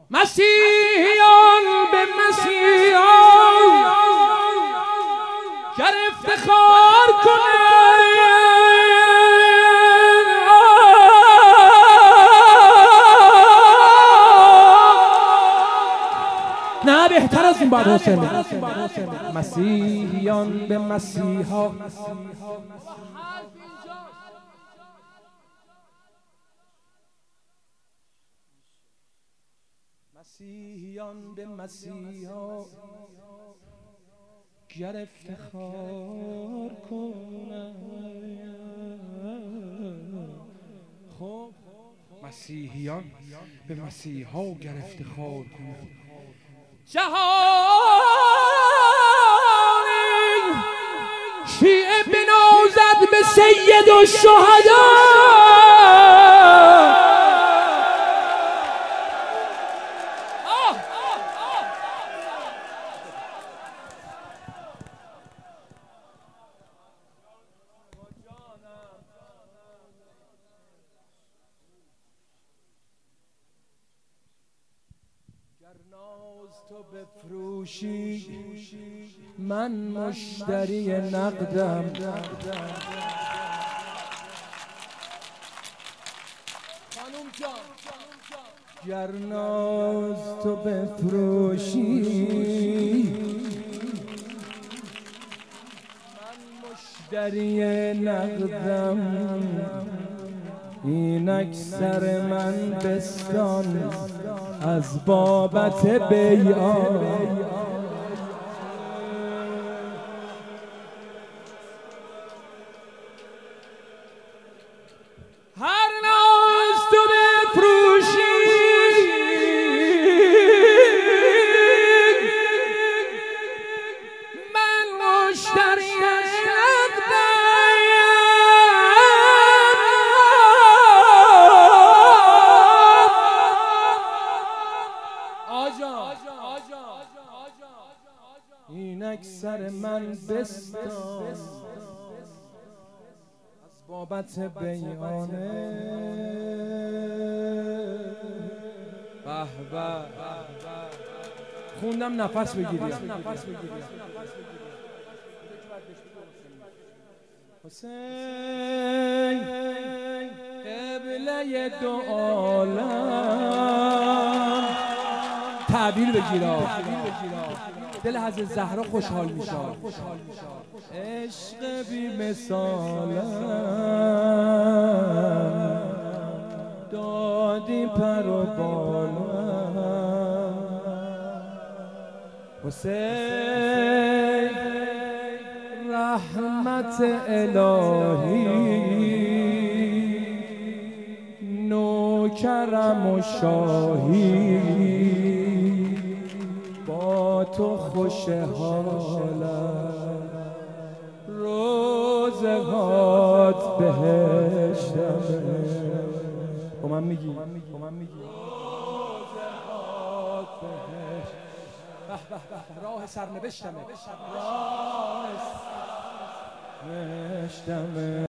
مسیحیان به مسیحا گر افتخار کنه نه بهتر از این بعد حسین مسیحیان به مسیحا مسیحیان به مسیحا گر افتخار کنن خب مسیحیان به مسیحا گر افتخار کنن جهانی شیعه بنازد به سید الشهدا ناز تو بفروشی من مشتری نقدم خانم جان گر ناز تو بفروشی من مشتری نقدم اینک سر من بستان از بابت بیعان هر ناز تو بفروشی من مشتری اینک سر من بستان از بابت بیانه به به خوندم نفس بگیریم حسین قبله دو عالم تعبیر بگیرم دل حضرت زهرا خوشحال میشه عشق بی مثالم دادی پر و بالم حسین رحمت الهی نوکرم و شاهی با تو خوشحالم روزگات بهشتمه با من میگی روزگات بهشت راه سرنوشتمه